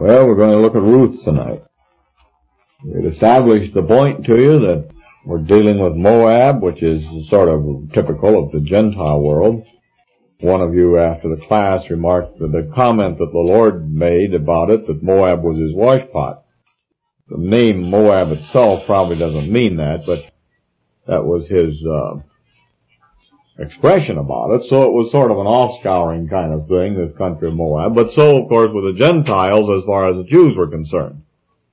Well, we're going to look at Ruth tonight. We've established the point to you that we're dealing with Moab, which is sort of typical of the Gentile world. One of you after the class remarked that the comment that the Lord made about it, that Moab was his washpot. The name Moab itself probably doesn't mean that, but that was his expression about it. So it was sort of an off-scouring kind of thing, this country of Moab. But so, of course, with the Gentiles as far as the Jews were concerned.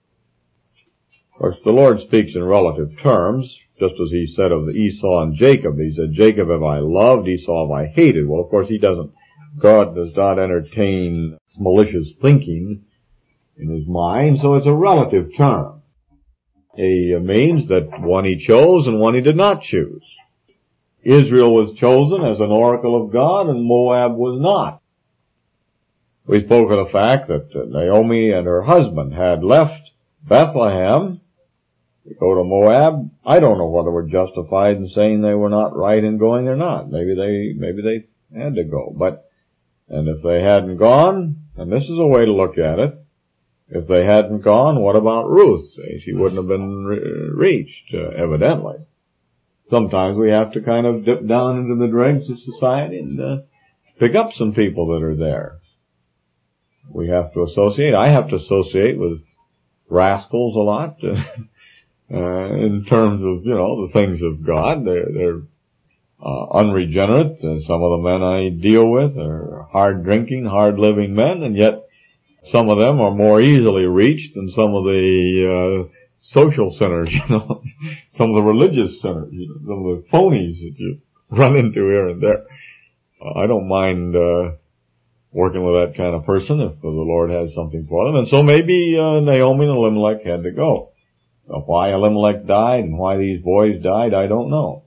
Of course, the Lord speaks in relative terms, just as he said of Esau and Jacob. He said, Jacob have I loved, Esau have I hated. Well, of course, God does not entertain malicious thinking in his mind, so it's a relative term. He means that one he chose and one he did not choose. Israel was chosen as an oracle of God, and Moab was not. We spoke of the fact that Naomi and her husband had left Bethlehem to go to Moab. I don't know whether we're justified in saying they were not right in going or not. Maybe they had to go. And if they hadn't gone, and this is a way to look at it, if they hadn't gone, what about Ruth? She wouldn't have been reached, evidently. Sometimes we have to kind of dip down into the dregs of society and pick up some people that are there. We have to associate. I have to associate with rascals a lot in terms of, the things of God. They're unregenerate. Some of the men I deal with are hard-drinking, hard-living men, and yet some of them are more easily reached than some of the social centers, some of the religious centers, some of the phonies that you run into here and there. I don't mind working with that kind of person if the Lord has something for them. And so maybe Naomi and Elimelech had to go. Now, why Elimelech died and why these boys died, I don't know.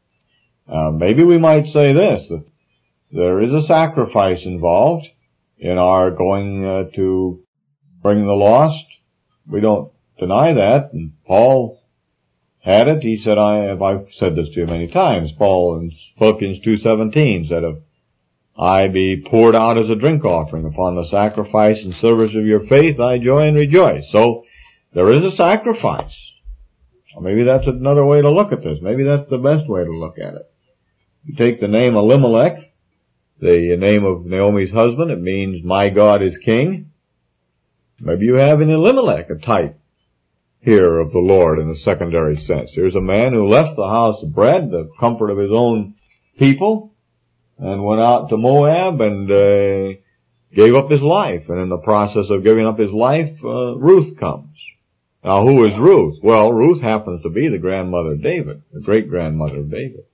Maybe we might say this, that there is a sacrifice involved in our going to bring the lost. We don't deny that, and Paul had it. He said, I've said this to you many times. Paul in Philippians 2:17 said, if I be poured out as a drink offering upon the sacrifice and service of your faith, I joy and rejoice. So there is a sacrifice. Or maybe that's another way to look at this. Maybe that's the best way to look at it. You take the name Elimelech, the name of Naomi's husband, it means my God is king. Maybe you have in Elimelech a type here of the Lord in a secondary sense. Here's a man who left the house of bread, the comfort of his own people, and went out to Moab and gave up his life. And in the process of giving up his life, Ruth comes. Now, who is Ruth? Well, Ruth happens to be the grandmother of David, the great-grandmother of David.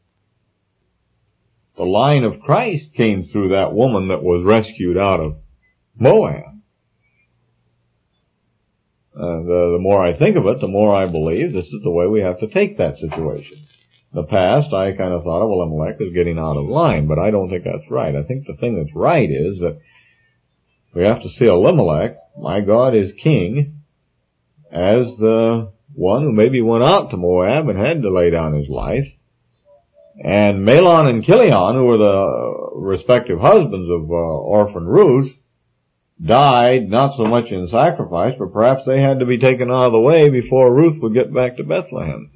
The line of Christ came through that woman that was rescued out of Moab. The more I think of it, the more I believe this is the way we have to take that situation. In the past, I kind of thought of Elimelech as getting out of line, but I don't think that's right. I think the thing that's right is that we have to see Elimelech, my God is king, as the one who maybe went out to Moab and had to lay down his life. And Mahlon and Chilion, who were the respective husbands of orphan Ruth, died not so much in sacrifice, but perhaps they had to be taken out of the way before Ruth would get back to Bethlehem.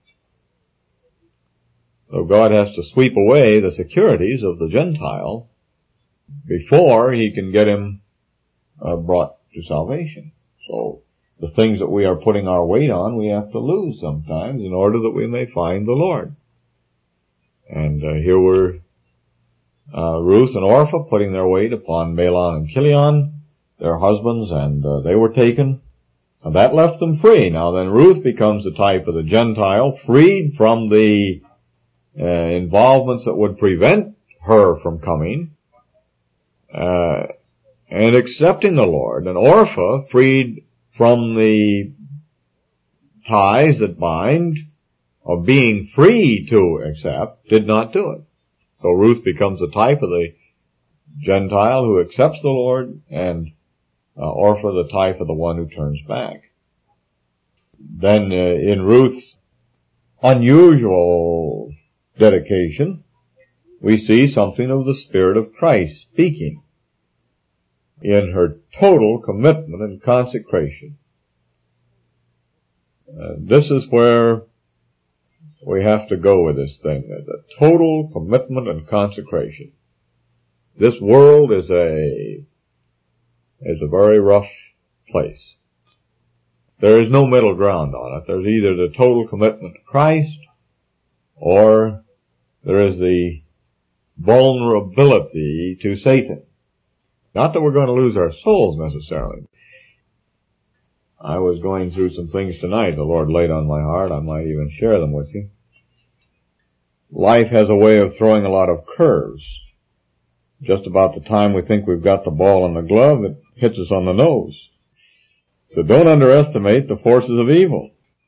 So God has to sweep away the securities of the Gentile before he can get him brought to salvation. So the things that we are putting our weight on, we have to lose sometimes in order that we may find the Lord. And here were Ruth and Orpah putting their weight upon Mahlon and Chilion, their husbands, and they were taken. And that left them free. Now then Ruth becomes the type of the Gentile, freed from the involvements that would prevent her from coming, and accepting the Lord. And Orpah, freed from the ties that bind, of being free to accept, did not do it. So Ruth becomes a type of the Gentile who accepts the Lord, and Orpah the type of the one who turns back. Then in Ruth's unusual dedication, we see something of the Spirit of Christ speaking. in her total commitment and consecration. This is where we have to go with this thing, the total commitment and consecration. This world is a very rough place. There is no middle ground on it. There's either the total commitment to Christ, or there is the vulnerability to Satan. Not that we're going to lose our souls necessarily. I was going through some things tonight the Lord laid on my heart. I might even share them with you. Life has a way of throwing a lot of curves. Just about the time we think we've got the ball in the glove, it hits us on the nose. So don't underestimate the forces of evil.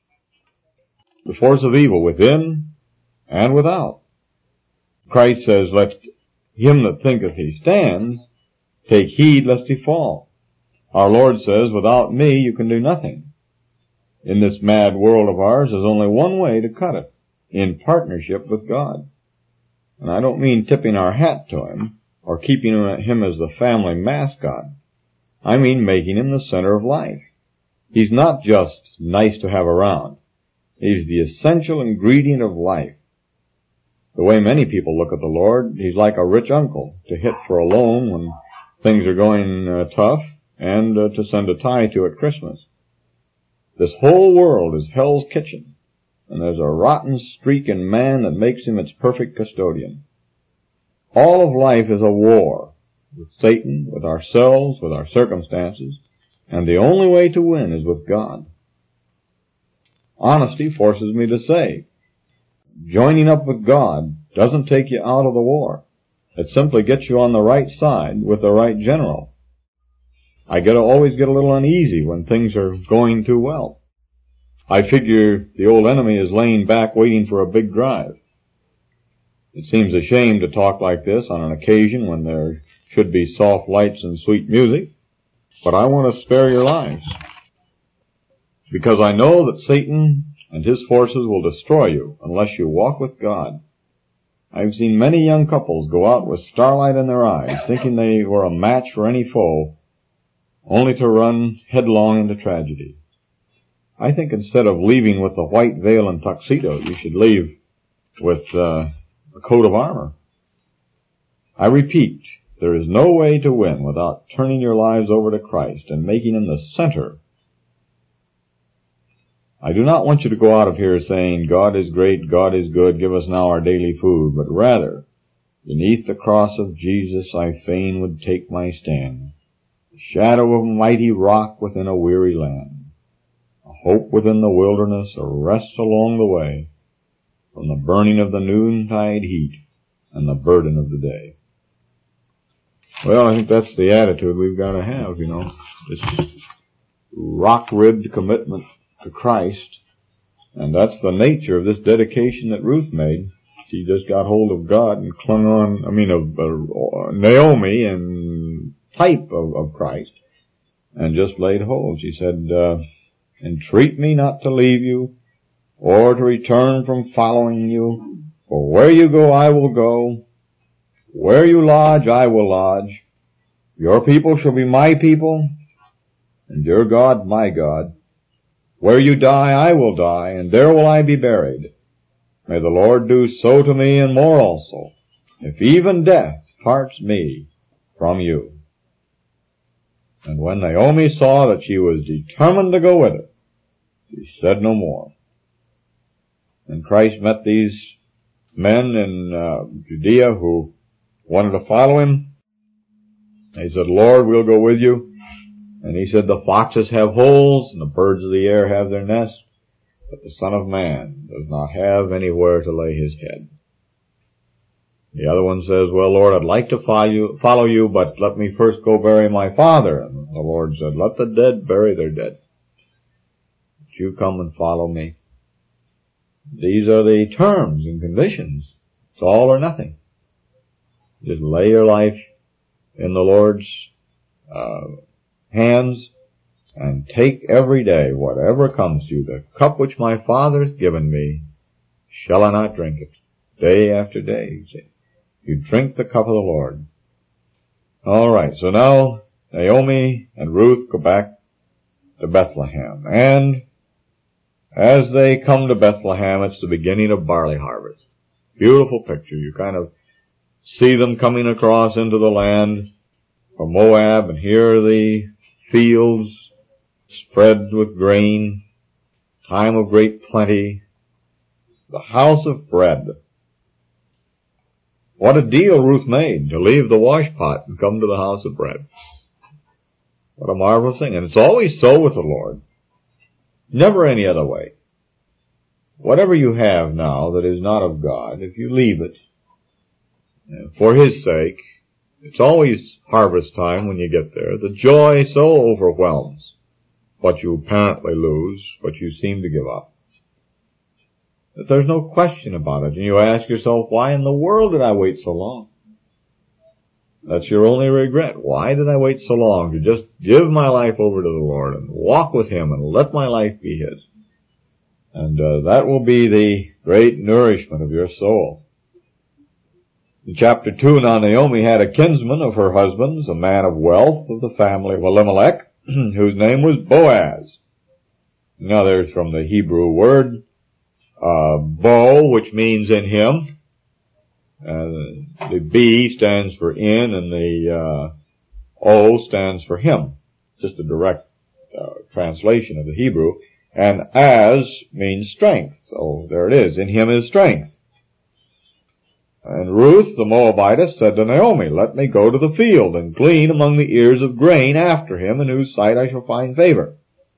The force of evil within and without. Christ says, let him that thinketh he stands take heed lest he fall. Our Lord says, without me you can do nothing. In this mad world of ours, there's only one way to cut it, in partnership with God. And I don't mean tipping our hat to him, or keeping him as the family mascot. I mean making him the center of life. He's not just nice to have around. He's the essential ingredient of life. The way many people look at the Lord, he's like a rich uncle to hit for a loan when things are going tough, and to send a tie to at Christmas. This whole world is hell's kitchen, and there's a rotten streak in man that makes him its perfect custodian. All of life is a war with Satan, with ourselves, with our circumstances, and the only way to win is with God. Honesty forces me to say, joining up with God doesn't take you out of the war. It simply gets you on the right side with the right general. I always get a little uneasy when things are going too well. I figure the old enemy is laying back waiting for a big drive. It seems a shame to talk like this on an occasion when there should be soft lights and sweet music, but I want to spare your lives. Because I know that Satan and his forces will destroy you unless you walk with God. I've seen many young couples go out with starlight in their eyes, thinking they were a match for any foe, only to run headlong into tragedy. I think instead of leaving with the white veil and tuxedo, you should leave with a coat of armor. I repeat, there is no way to win without turning your lives over to Christ and making him the center. I do not want you to go out of here saying, God is great, God is good, give us now our daily food, but rather, beneath the cross of Jesus I fain would take my stand. Shadow of a mighty rock within a weary land, a hope within the wilderness, a rest along the way, from the burning of the noontide heat and the burden of the day. Well, I think that's the attitude we've got to have, this rock-ribbed commitment to Christ, and that's the nature of this dedication that Ruth made. She just got hold of God and clung on, Naomi and type of Christ, and just laid hold. She said, entreat me not to leave you, or to return from following you, for where you go I will go, where you lodge I will lodge, your people shall be my people, and your God my God. Where you die I will die, and there will I be buried. May the Lord do so to me and more also, if even death parts me from you. And when Naomi saw that she was determined to go with her, she said no more. And Christ met these men in Judea who wanted to follow him. They said, Lord, we'll go with you. And he said, the foxes have holes and the birds of the air have their nests, but the Son of Man does not have anywhere to lay his head. The other one says, well, Lord, I'd like to follow you, but let me first go bury my father. And the Lord said, let the dead bury their dead. But you come and follow me. These are the terms and conditions. It's all or nothing. Just lay your life in the Lord's hands and take every day whatever comes to you. The cup which my Father has given me, shall I not drink it? Day after day, you see. You drink the cup of the Lord. All right, so now Naomi and Ruth go back to Bethlehem. And as they come to Bethlehem, it's the beginning of barley harvest. Beautiful picture. You kind of see them coming across into the land from Moab, and here are the fields spread with grain, time of great plenty, the house of bread. What a deal Ruth made to leave the wash pot and come to the house of bread. What a marvelous thing. And it's always so with the Lord. Never any other way. Whatever you have now that is not of God, if you leave it for His sake, it's always harvest time when you get there. The joy so overwhelms what you apparently lose, what you seem to give up, that there's no question about it. And you ask yourself, why in the world did I wait so long? That's your only regret. Why did I wait so long to just give my life over to the Lord and walk with Him and let my life be His? And that will be the great nourishment of your soul. In chapter 2, now Naomi had a kinsman of her husband's, a man of wealth of the family of Elimelech, whose name was Boaz. Now there's from the Hebrew word, Bo, which means in him. The B stands for in, and the O stands for him. Just a direct translation of the Hebrew. And as means strength. So there it is. In him is strength. And Ruth, the Moabitess, said to Naomi, let me go to the field and glean among the ears of grain after him, in whose sight I shall find favor.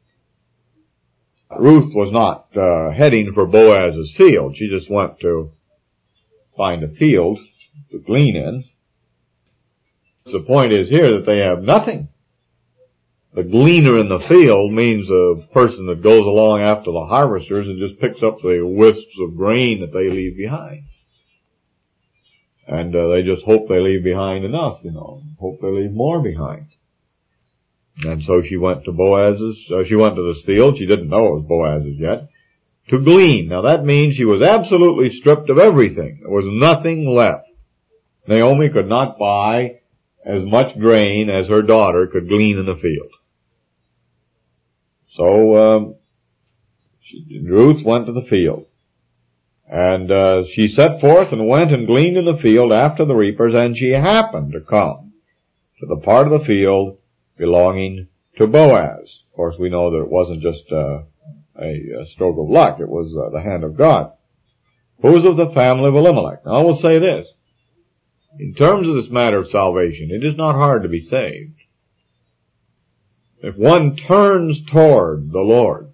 Ruth was not heading for Boaz's field. She just went to find a field to glean in. The point is here that they have nothing. The gleaner in the field means a person that goes along after the harvesters and just picks up the wisps of grain that they leave behind. And they just hope they leave behind enough, hope they leave more behind. And so she went to she went to this field, she didn't know it was Boaz's yet, to glean. Now that means she was absolutely stripped of everything. There was nothing left. Naomi could not buy as much grain as her daughter could glean in the field. So, Ruth went to the field. And she set forth and went and gleaned in the field after the reapers, and she happened to come to the part of the field belonging to Boaz. Of course, we know that it wasn't just a stroke of luck. It was the hand of God. Who was of the family of Elimelech. Now, I will say this. In terms of this matter of salvation, it is not hard to be saved. If one turns toward the Lord,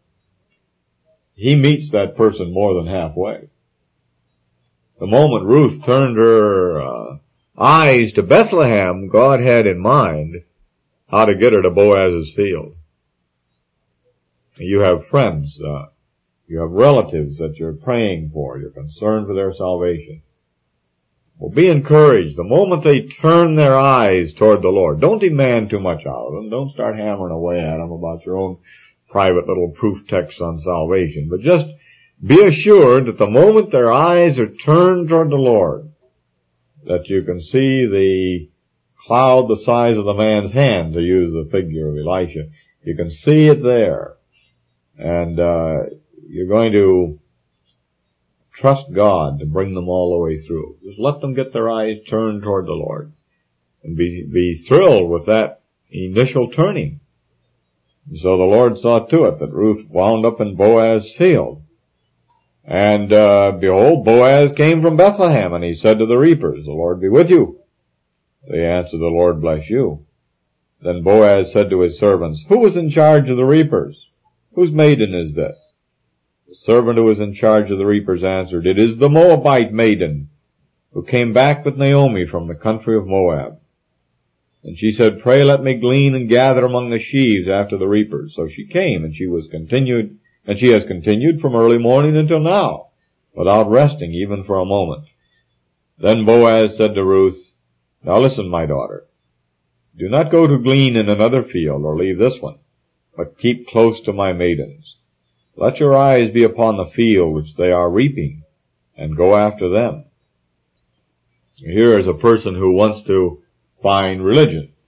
He meets that person more than halfway. The moment Ruth turned her eyes to Bethlehem, God had in mind how to get her to Boaz's field. You have friends, you have relatives that you're praying for, you're concerned for their salvation. Well, be encouraged. The moment they turn their eyes toward the Lord, don't demand too much out of them. Don't start hammering away at them about your own private little proof text on salvation. But just be assured that the moment their eyes are turned toward the Lord, that you can see the cloud the size of the man's hand, to use the figure of Elisha. You can see it there. And you're going to trust God to bring them all the way through. Just let them get their eyes turned toward the Lord. And be thrilled with that initial turning. And so the Lord saw to it that Ruth wound up in Boaz's field. And behold, Boaz came from Bethlehem, and he said to the reapers, the Lord be with you. They answered, the Lord bless you. Then Boaz said to his servants, who was in charge of the reapers? Whose maiden is this? The servant who was in charge of the reapers answered, it is the Moabite maiden who came back with Naomi from the country of Moab. And she said, pray let me glean and gather among the sheaves after the reapers. So she came, and she has continued from early morning until now, without resting even for a moment. Then Boaz said to Ruth, now listen, my daughter, do not go to glean in another field or leave this one, but keep close to my maidens. Let your eyes be upon the field which they are reaping, and go after them. Here is a person who wants to find religion.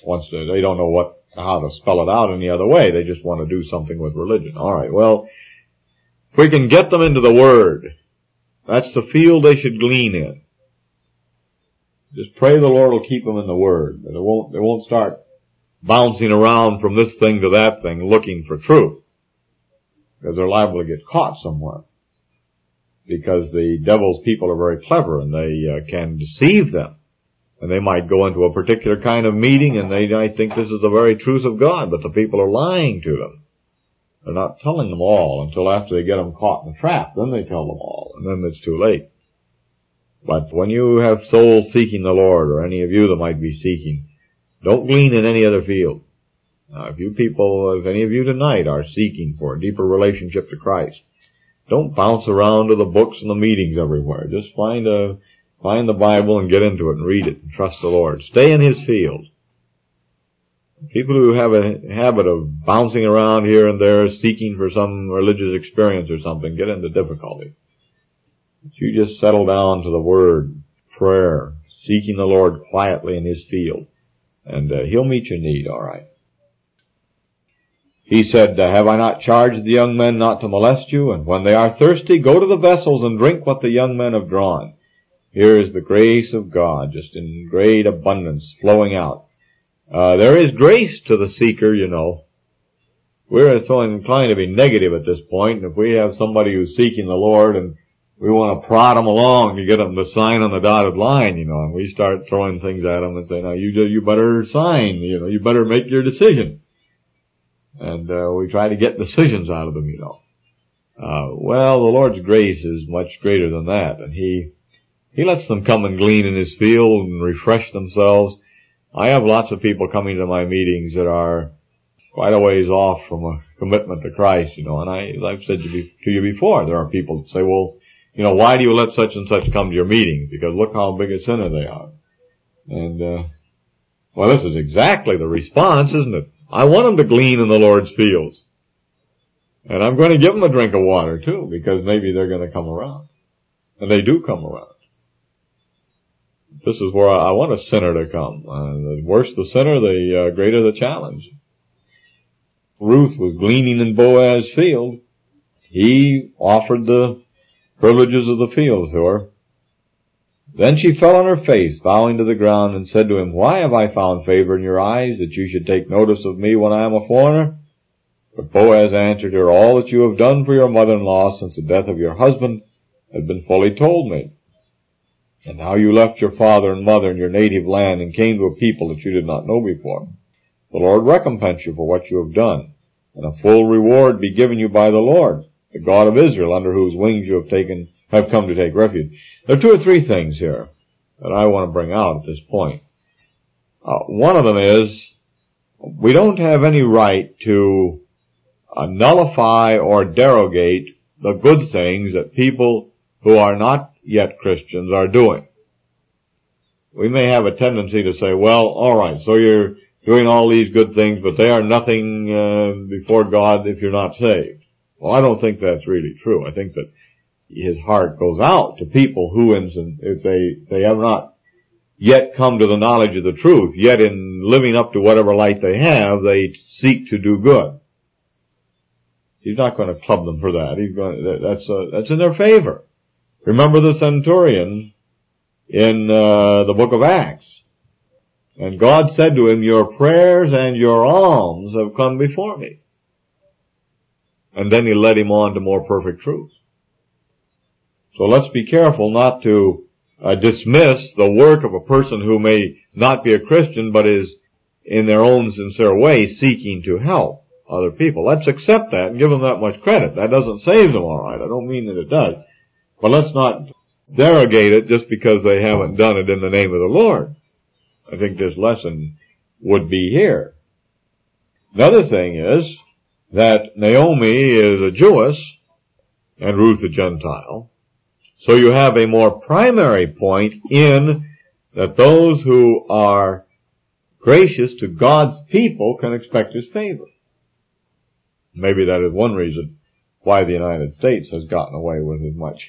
they don't know how to spell it out any other way. They just want to do something with religion. All right, well, if we can get them into the Word, that's the field they should glean in. Just pray the Lord will keep them in the Word. They won't start bouncing around from this thing to that thing looking for truth. Because they're liable to get caught somewhere. Because the devil's people are very clever and they can deceive them. And they might go into a particular kind of meeting and they might think this is the very truth of God, but the people are lying to them. They're not telling them all until after they get them caught in the trap. Then they tell them all, and then it's too late. But when you have souls seeking the Lord, or any of you that might be seeking, don't glean in any other field. Now, if any of you tonight are seeking for a deeper relationship to Christ, don't bounce around to the books and the meetings everywhere. Just find the Bible and get into it and read it and trust the Lord. Stay in His field. People who have a habit of bouncing around here and there, seeking for some religious experience or something, get into difficulty. But you just settle down to the Word, prayer, seeking the Lord quietly in His field, and He'll meet your need, all right. He said, have I not charged the young men not to molest you? And when they are thirsty, go to the vessels and drink what the young men have drawn. Here is the grace of God, just in great abundance, flowing out. There is grace to the seeker, you know. We're so inclined to be negative at this point, and if we have somebody who's seeking the Lord and we want to prod them along to get them to sign on the dotted line, you know, and we start throwing things at them and say, now you better sign, you know, you better make your decision. And we try to get decisions out of them, you know. Well, the Lord's grace is much greater than that, and He lets them come and glean in His field and refresh themselves. I have lots of people coming to my meetings that are quite a ways off from a commitment to Christ, you know, and I've said to you before, there are people that say, well, you know, why do you let such and such come to your meetings? Because look how big a sinner they are. And, well, this is exactly the response, isn't it? I want them to glean in the Lord's fields. And I'm going to give them a drink of water, too, because maybe they're going to come around. And they do come around. This is where I want a sinner to come. The worse the sinner, the greater the challenge. Ruth was gleaning in Boaz's field. He offered the privileges of the field to her. Then she fell on her face, bowing to the ground, and said to him, why have I found favor in your eyes, that you should take notice of me when I am a foreigner? But Boaz answered her, all that you have done for your mother-in-law since the death of your husband has been fully told me. And how you left your father and mother in your native land and came to a people that you did not know before. The Lord recompense you for what you have done, and a full reward be given you by the Lord, the God of Israel, under whose wings you have come to take refuge. There are two or three things here that I want to bring out at this point. One of them is, we don't have any right to nullify or derogate the good things that people who are not yet Christians are doing. We may have a tendency to say, well, all right, so you're doing all these good things, but they are nothing before God if you're not saved. Well, I don't think that's really true. I think that His heart goes out to people who, if they have not yet come to the knowledge of the truth, yet in living up to whatever light they have, they seek to do good. He's not going to club them for that. That's in their favor. Remember the centurion in the book of Acts. And God said to him, your prayers and your alms have come before me. And then He led him on to more perfect truth. So let's be careful not to dismiss the work of a person who may not be a Christian, but is in their own sincere way seeking to help other people. Let's accept that and give them that much credit. That doesn't save them, all right. I don't mean that it does. But let's not derogate it just because they haven't done it in the name of the Lord. I think this lesson would be here. Another thing is that Naomi is a Jewess and Ruth a Gentile. So you have a more primary point in that those who are gracious to God's people can expect His favor. Maybe that is one reason why the United States has gotten away with as much.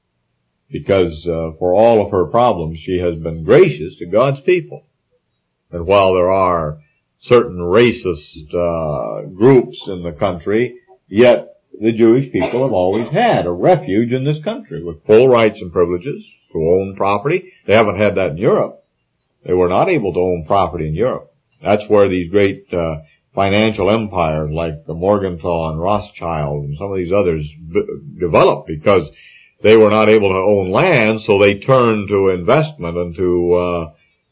Because for all of her problems, she has been gracious to God's people. And while there are certain racist groups in the country, yet the Jewish people have always had a refuge in this country with full rights and privileges to own property. They haven't had that in Europe. They were not able to own property in Europe. That's where these great financial empires like the Morgenthau and Rothschild and some of these others developed, because they were not able to own land, so they turned to investment and to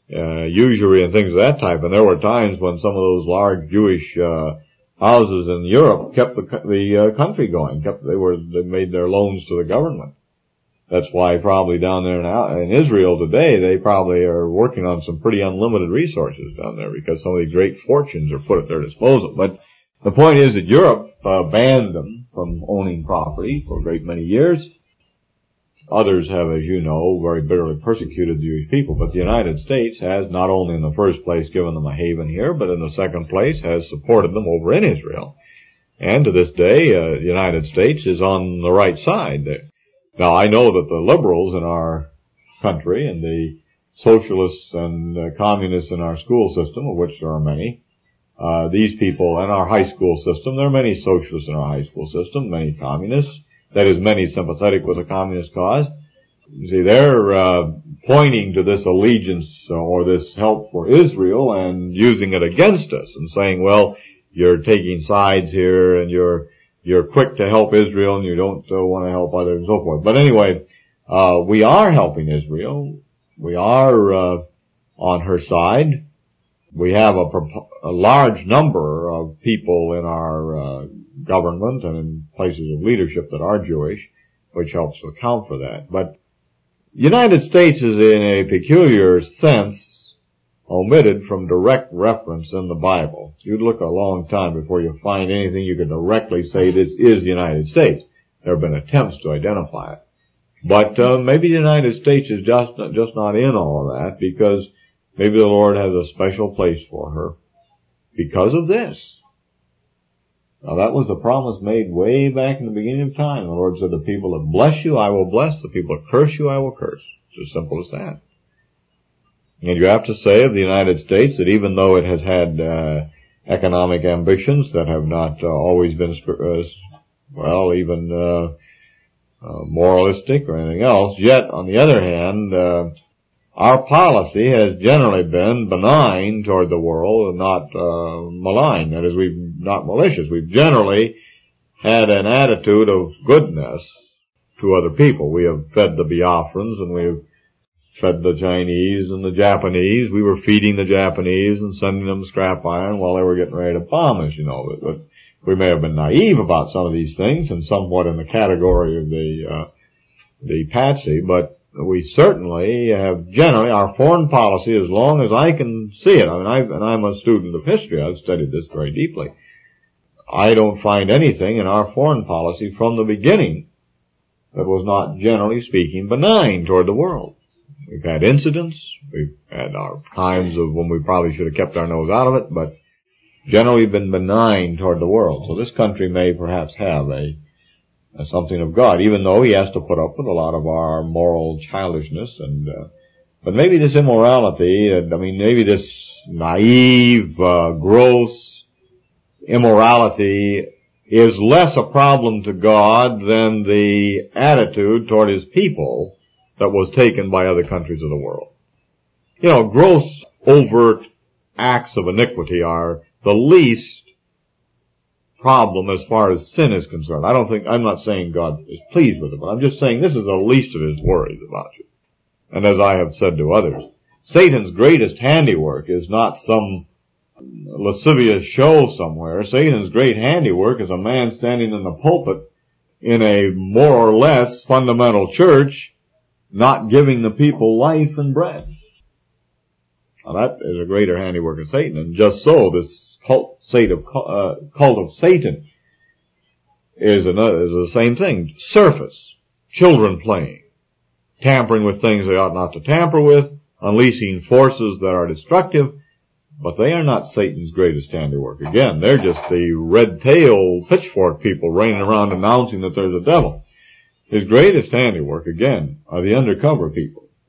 usury and things of that type. And there were times when some of those large Jewish houses in Europe kept the country going. They made their loans to the government. That's why probably down there now in Israel today, they probably are working on some pretty unlimited resources down there, because some of these great fortunes are put at their disposal. But the point is that Europe banned them from owning property for a great many years. Others have, as you know, very bitterly persecuted the Jewish people. But the United States has not only in the first place given them a haven here, but in the second place has supported them over in Israel. And to this day, the United States is on the right side there. Now, I know that the liberals in our country and the socialists and communists in our school system, of which there are many, these people in our high school system, there are many socialists in our high school system, many communists, that is, many sympathetic with the communist cause. You see, they're pointing to this allegiance or this help for Israel and using it against us and saying, well, you're taking sides here and you're quick to help Israel and you don't want to help others and so forth. But anyway, we are helping Israel. We are on her side. We have a large number of people in our government and in places of leadership that are Jewish, which helps to account for that. But the United States is in a peculiar sense omitted from direct reference in the Bible. You'd look a long time before you find anything you could directly say this is the United States. There have been attempts to identify it. But maybe the United States is just not in all of that, because maybe the Lord has a special place for her because of this. Now that was a promise made way back in the beginning of time. The Lord said, the people that bless you, I will bless. The people that curse you, I will curse. It's as simple as that. And you have to say of the United States that even though it has had economic ambitions that have not always been, moralistic or anything else, yet on the other hand, our policy has generally been benign toward the world and not malign. That is, not malicious. We've generally had an attitude of goodness to other people. We have fed the Biafrans and we have fed the Chinese and the Japanese. We were feeding the Japanese and sending them scrap iron while they were getting ready to bomb us, But we may have been naive about some of these things and somewhat in the category of the patsy, but we certainly have generally, our foreign policy, as long as I can see it, I'm a student of history, I've studied this very deeply, I don't find anything in our foreign policy from the beginning that was not, generally speaking, benign toward the world. We've had incidents, we've had our times of when we probably should have kept our nose out of it, but generally been benign toward the world. So this country may perhaps have something of God, even though he has to put up with a lot of our moral childishness but maybe this immorality, maybe this naive, gross immorality is less a problem to God than the attitude toward his people that was taken by other countries of the world. Gross, overt acts of iniquity are the least problem as far as sin is concerned. I'm not saying God is pleased with it, but I'm just saying this is the least of his worries about you. And as I have said to others, Satan's greatest handiwork is not some lascivious show somewhere. Satan's great handiwork is a man standing in the pulpit in a more or less fundamental church, not giving the people life and bread. Now that is a greater handiwork of Satan. And just so, this cult of Satan is the same thing. Surface. Children playing. Tampering with things they ought not to tamper with. Unleashing forces that are destructive. But they are not Satan's greatest handiwork. Again, they're just the red-tailed pitchfork people running around announcing that there's a devil. His greatest handiwork, again, are the undercover people.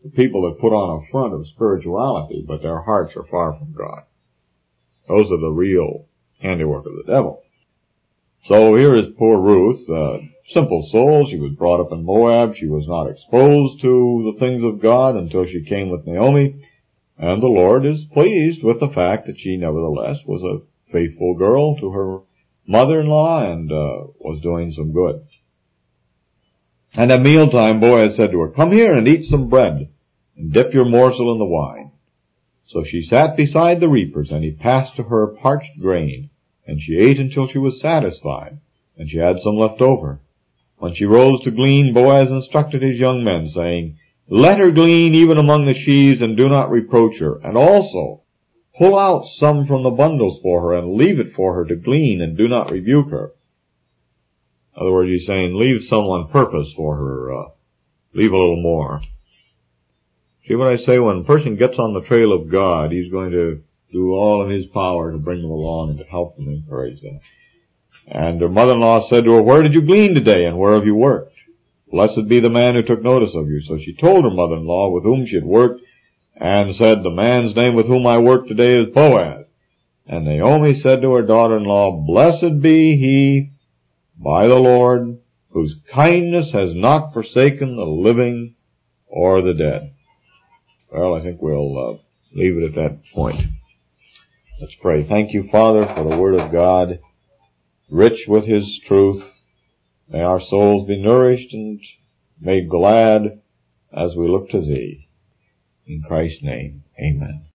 The people that put on a front of spirituality, but their hearts are far from God. Those are the real handiwork of the devil. So here is poor Ruth, simple soul. She was brought up in Moab. She was not exposed to the things of God until she came with Naomi. And the Lord is pleased with the fact that she nevertheless was a faithful girl to her mother-in-law and was doing some good. And at mealtime Boaz said to her, "Come here and eat some bread, and dip your morsel in the wine." So she sat beside the reapers, and he passed to her parched grain, and she ate until she was satisfied, and she had some left over. When she rose to glean, Boaz instructed his young men, saying, "Let her glean even among the sheaves, and do not reproach her. And also, pull out some from the bundles for her, and leave it for her to glean, and do not rebuke her." In other words, he's saying, leave some on purpose for her, leave a little more. See what I say? When a person gets on the trail of God, he's going to do all in his power to bring them along and to help them and encourage them. And her mother-in-law said to her, "Where did you glean today, and where have you worked? Blessed be the man who took notice of you." So she told her mother-in-law with whom she had worked, and said, "The man's name with whom I work today is Boaz." And Naomi said to her daughter-in-law, "Blessed be he by the Lord, whose kindness has not forsaken the living or the dead." Well, I think we'll leave it at that point. Let's pray. Thank you, Father, for the Word of God, rich with His truth. May our souls be nourished and made glad as we look to Thee. In Christ's name, amen.